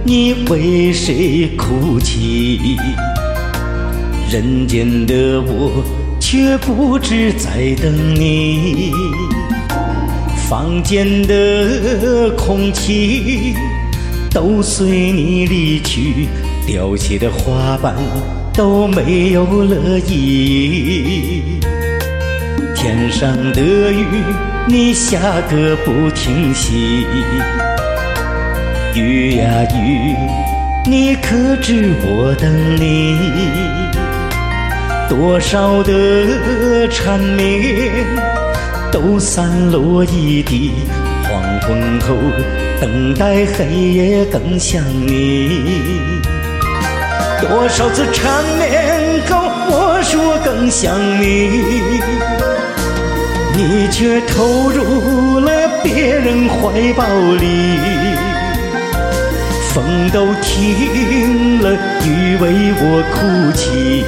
你为谁哭泣？人间的我却不知在等你。房间的空气都随你离去，凋谢的花瓣都没有了意义。天上的雨你下个不停息，雨呀雨，你可知我等你？多少的缠绵都散落一地，黄昏后等待黑夜更想你。多少次缠绵后我说更想你，你却投入了别人怀抱里。风都停了，雨为我哭泣，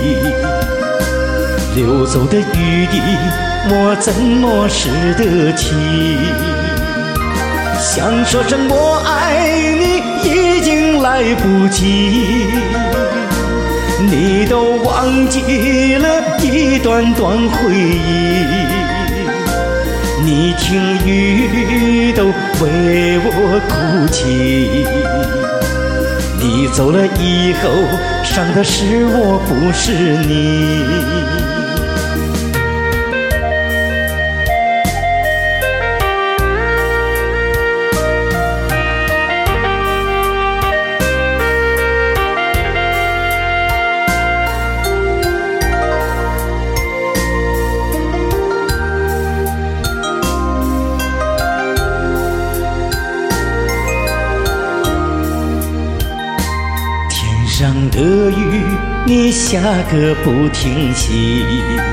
流走的雨滴我怎么舍得起？想说声我爱你已经来不及，你都忘记了一段段回忆。你听雨都为我哭泣，你走了以后伤的是我不是你。天上的雨你下个不停息，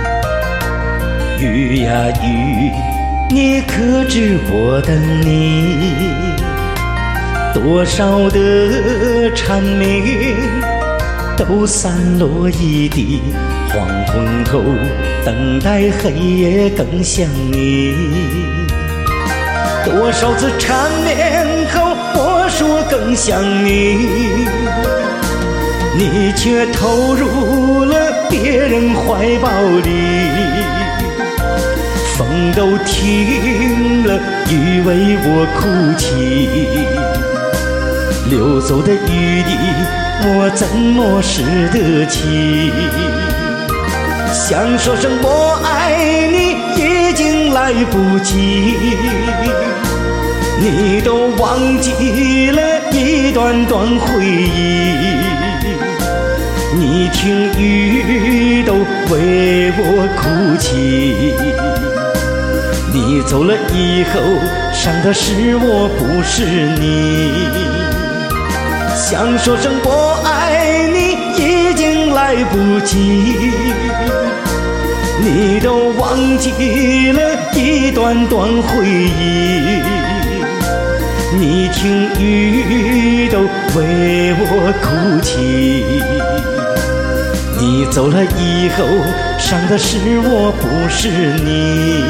雨呀雨，你可知我等你？多少的缠绵都散落一地，黄昏后等待黑夜更想你。多少次缠绵后我说更想你，你却投入了别人怀抱里。风都停了，雨为我哭泣，流走的雨滴我怎么舍得起？想说声我爱你已经来不及，你都忘记了一段段回忆。你听雨都为我哭泣，你走了以后伤的是我不是你。想说声我爱你已经来不及，你都忘记了一段段回忆。你听雨都为我哭泣，你走了以后伤的是我不是你。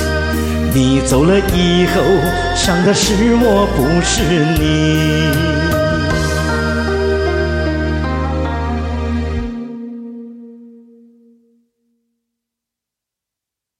你走了以后伤的是我不是你。